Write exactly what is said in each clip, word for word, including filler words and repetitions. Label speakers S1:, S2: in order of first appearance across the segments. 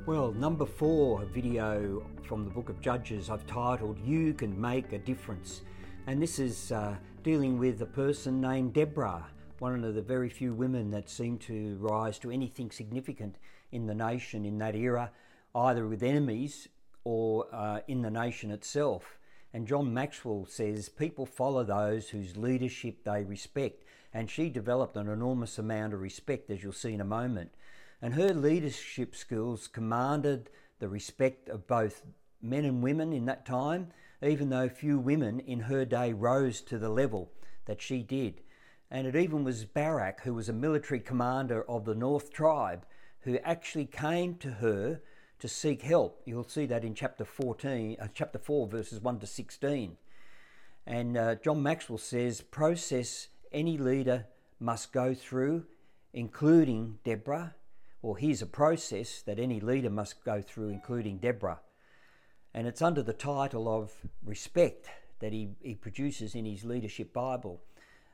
S1: Well, number four video from the book of Judges I've titled You Can Make a Difference. And this is uh, dealing with a person named Deborah, one of the very few women that seemed to rise to anything significant in the nation in that era, either with enemies or uh, in the nation itself. And John Maxwell says people follow those whose leadership they respect. And she developed an enormous amount of respect, as you'll see in a moment. And her leadership skills commanded the respect of both men and women in that time, even though few women in her day rose to the level that she did. And it even was Barak, who was a military commander of the North tribe, who actually came to her to seek help. You'll see that in chapter fourteen, uh, chapter four, verses one to sixteen. And uh, John Maxwell says, process any leader must go through, including Deborah, or here's a process that any leader must go through, including Deborah. And it's under the title of respect that he, he produces in his leadership Bible.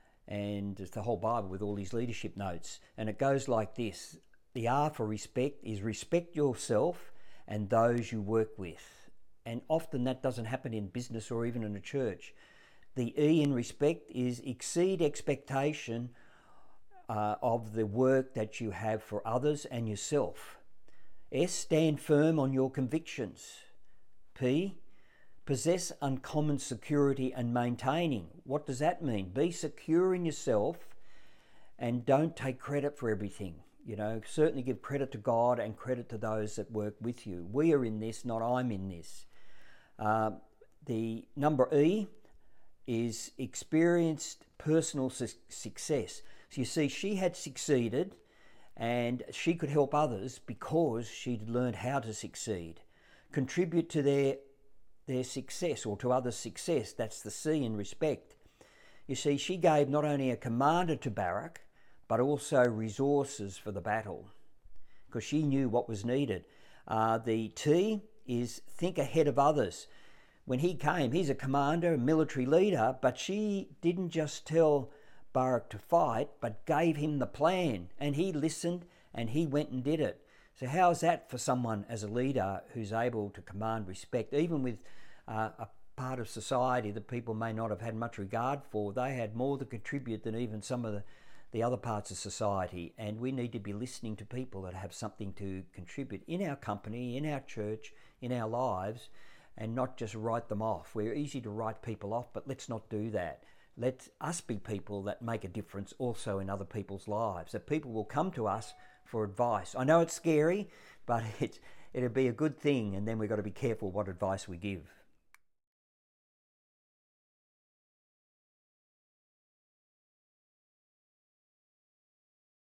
S1: And it's the whole Bible with all his leadership notes. And it goes like this. The R for respect is respect yourself and those you work with. And often that doesn't happen in business or even in a church. The E in respect is exceed expectation uh, of the work that you have for others and yourself. S, stand firm on your convictions. P, possess uncommon security and maintaining. What does that mean? Be secure in yourself and don't take credit for everything. You know, certainly give credit to God and credit to those that work with you. We are in this, not I'm in this. Uh, the number E is experienced personal su- success. So you see, she had succeeded and she could help others because she'd learned how to succeed. Contribute to their their success or to others' success. That's the C in respect. You see, she gave not only a commander to Barak, but also resources for the battle because she knew what was needed. Uh, the T is think ahead of others. When he came, he's a commander, a military leader, but she didn't just tell Barak to fight, but gave him the plan, and he listened and he went and did it. So how's that for someone as a leader who's able to command respect, even with uh, a part of society that people may not have had much regard for? They had more to contribute than even some of the, the other parts of society, and we need to be listening to people that have something to contribute in our company, in our church, in our lives, and not just write them off. We're easy to write people off, but let's not do that. Let us be people that make a difference also in other people's lives, that people will come to us for advice. I know it's scary, but it's, it'll be a good thing, and then we've got to be careful what advice we give.